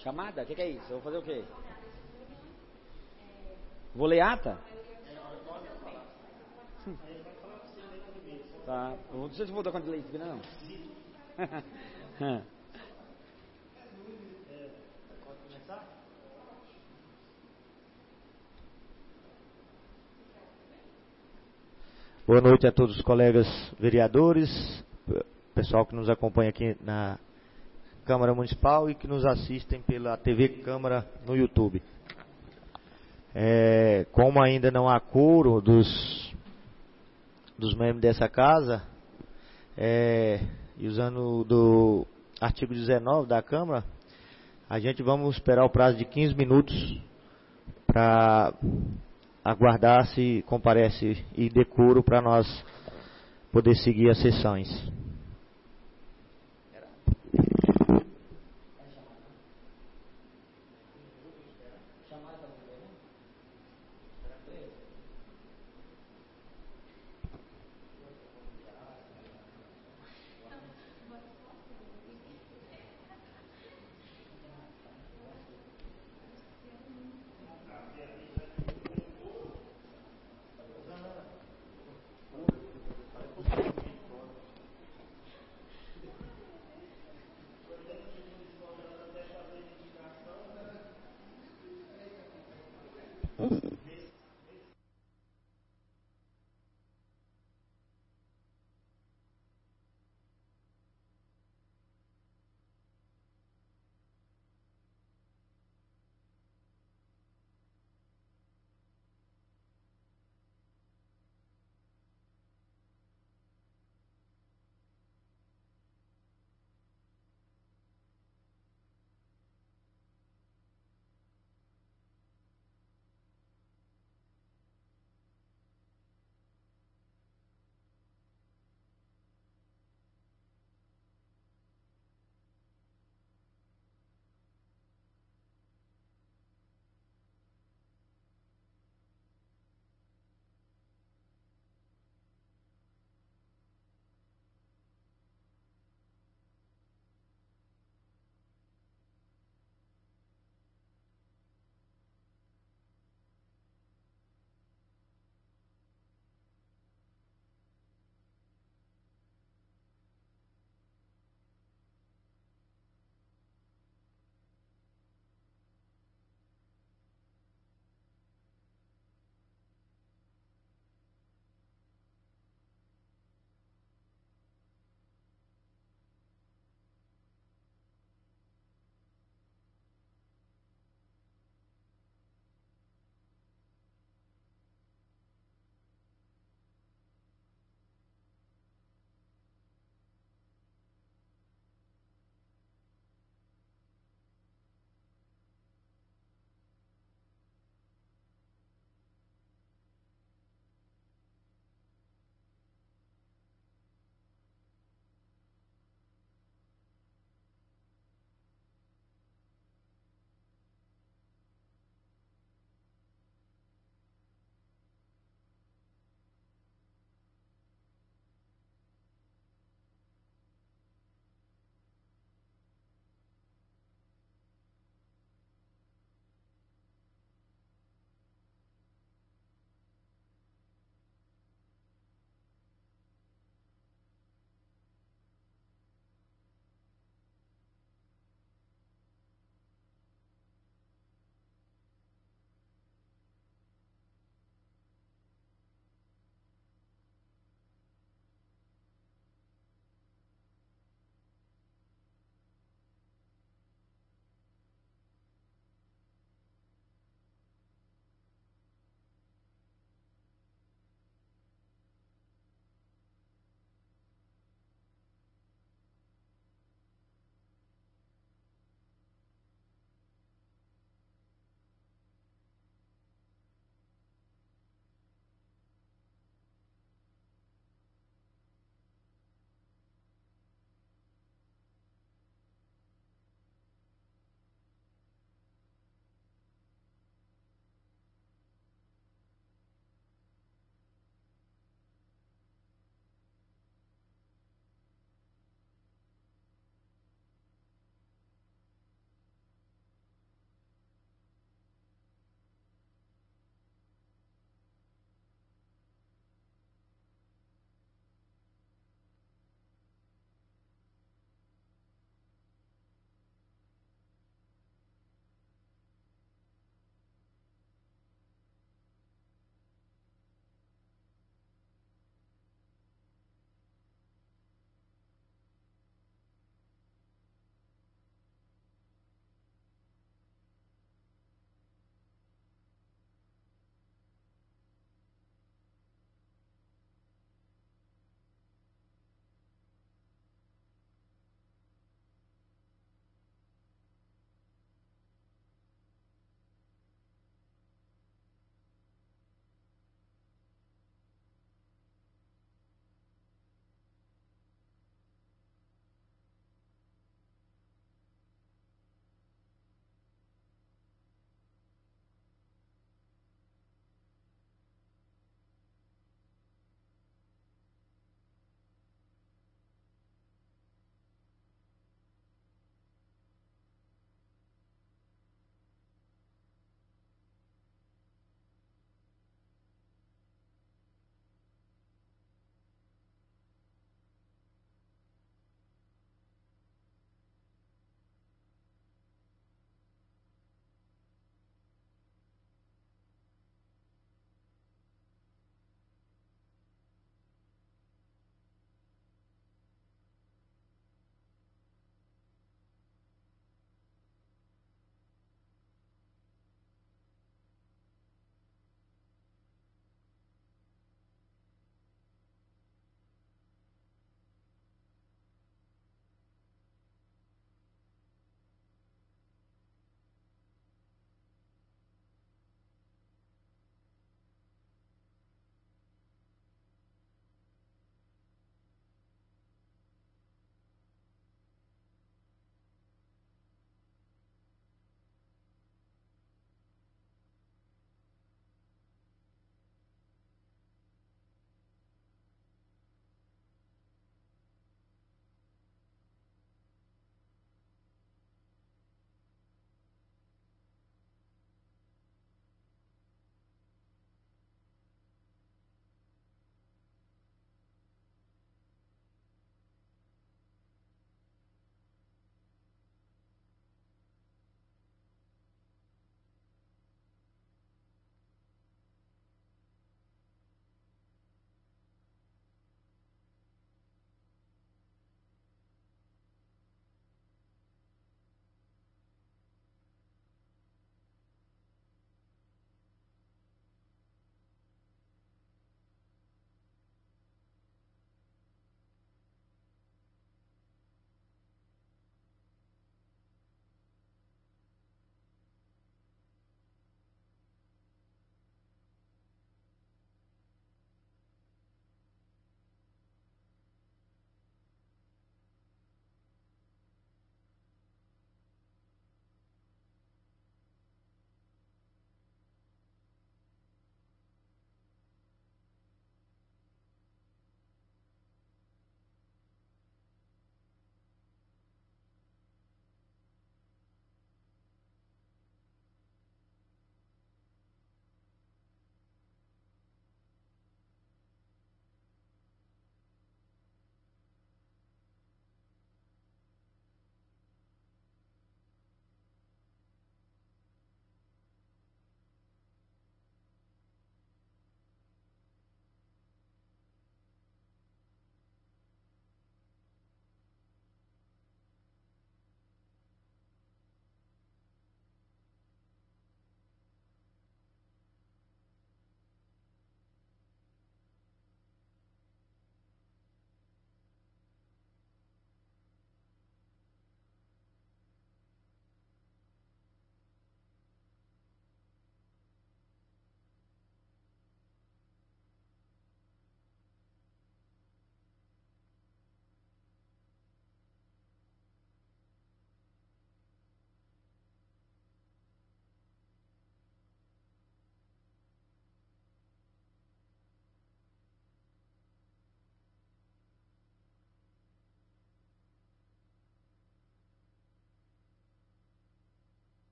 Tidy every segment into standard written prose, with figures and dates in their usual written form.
Chamada? O que é isso? Eu vou fazer o quê? Vou ler ata? Tá. Não sei se vou dar conta de ler isso aqui, não. Boa noite a todos os colegas vereadores, pessoal que nos acompanha aqui na Câmara Municipal e que nos assistem pela TV Câmara no YouTube. Como ainda não há quórum dos membros dessa casa, e usando do artigo 19 da Câmara, a gente vamos esperar o prazo de 15 minutos para aguardar se comparece e decoro para nós poder seguir as sessões.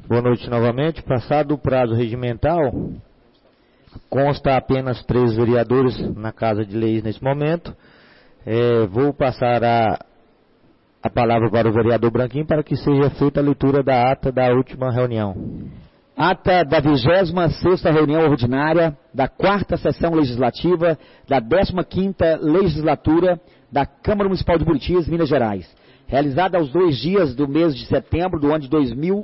Boa noite novamente. Passado o prazo regimental, consta apenas 3 vereadores na Casa de Leis nesse momento. Vou passar a palavra para o vereador Branquinho para que seja feita a leitura da ata da última reunião. Ata da 26ª reunião ordinária da 4ª sessão legislativa da 15ª legislatura da Câmara Municipal de Buritis, Minas Gerais, realizada aos 2 dias do mês de setembro do ano de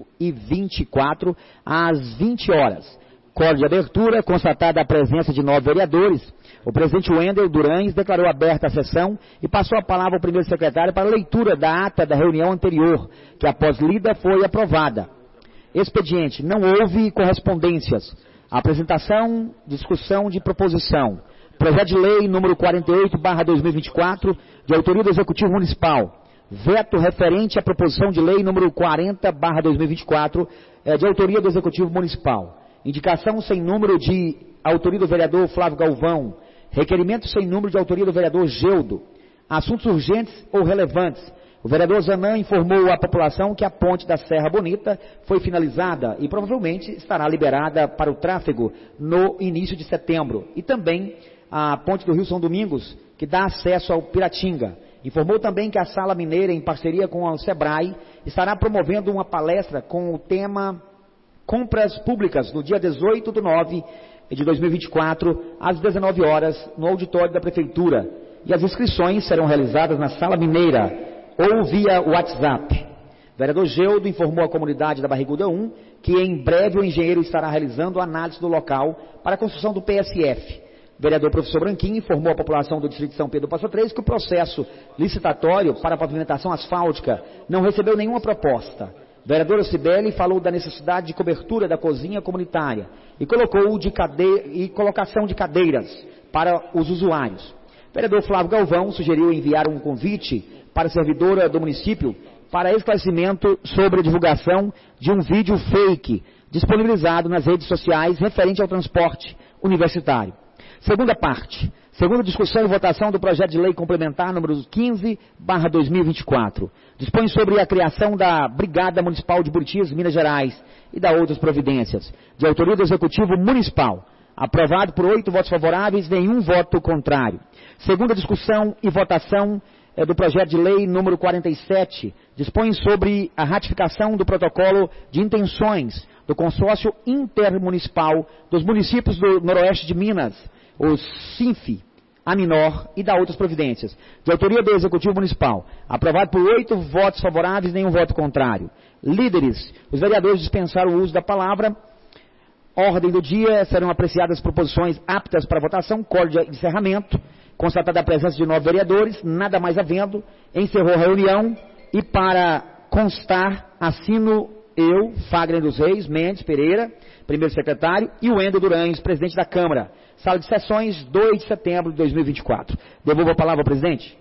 2024, às 20 horas. Código de abertura, constatada a presença de 9 vereadores, o presidente Wendel Durães declarou aberta a sessão e passou a palavra ao primeiro secretário para a leitura da ata da reunião anterior, que após lida foi aprovada. Expediente, não houve correspondências. Apresentação, discussão de proposição. Projeto de lei número 48/2024, de autoria do Executivo Municipal. Veto referente à proposição de lei número 40/2024, de autoria do Executivo Municipal. Indicação sem número de autoria do vereador Flávio Galvão. Requerimento sem número de autoria do vereador Geudo. Assuntos urgentes ou relevantes. O vereador Zanã informou à população que a ponte da Serra Bonita foi finalizada e provavelmente estará liberada para o tráfego no início de setembro. E também a ponte do Rio São Domingos, que dá acesso ao Piratinga. Informou também que a Sala Mineira, em parceria com o Sebrae, estará promovendo uma palestra com o tema Compras Públicas, no dia 18/9 de 2024, às 19 horas, no auditório da Prefeitura. E as inscrições serão realizadas na Sala Mineira ou via WhatsApp. O vereador Geudo informou à comunidade da Barriguda 1 que em breve o engenheiro estará realizando a análise do local para a construção do PSF. O vereador professor Branquinho informou à população do distrito de São Pedro do Passo 3 que o processo licitatório para a pavimentação asfáltica não recebeu nenhuma proposta. A vereadora Cibele falou da necessidade de cobertura da cozinha comunitária e colocação de cadeiras para os usuários. O vereador Flávio Galvão sugeriu enviar um convite para a servidora do município para esclarecimento sobre a divulgação de um vídeo fake disponibilizado nas redes sociais referente ao transporte universitário. Segunda parte. Segunda discussão e votação do projeto de lei complementar número 15/2024. Dispõe sobre a criação da Brigada Municipal de Buritis, Minas Gerais, e da outras providências, de autoria do Executivo Municipal. Aprovado por 8 votos favoráveis, nenhum voto contrário. Segunda discussão e votação do projeto de lei número 47. Dispõe sobre a ratificação do protocolo de intenções do consórcio intermunicipal dos municípios do Noroeste de Minas, o SINF, AMINOR, e da outras providências, de autoria do Executivo Municipal, aprovado por 8 votos favoráveis, nenhum voto contrário. Líderes, os vereadores dispensaram o uso da palavra. Ordem do dia, serão apreciadas proposições aptas para votação, código de encerramento, constatada a presença de 9 vereadores, nada mais havendo, encerrou a reunião, e para constar, assino eu, Fagner dos Reis, Mendes Pereira, primeiro secretário, e o Wendel Durães, presidente da Câmara. Sala de sessões, 2 de setembro de 2024. Devolvo a palavra ao presidente.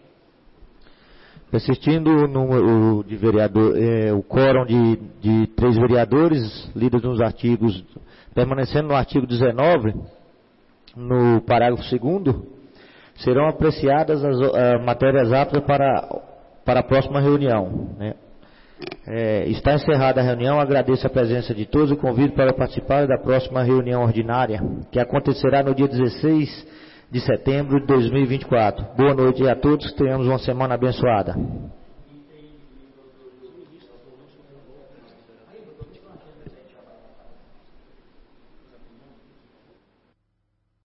Persistindo o número de vereador, o quórum de 3 vereadores, lidos nos artigos, permanecendo no artigo 19, no parágrafo 2º, serão apreciadas as matérias aptas para a próxima reunião, né? Está encerrada a reunião, agradeço a presença de todos e convido para participar da próxima reunião ordinária, que acontecerá no dia 16 de setembro de 2024. Boa noite a todos, tenhamos uma semana abençoada.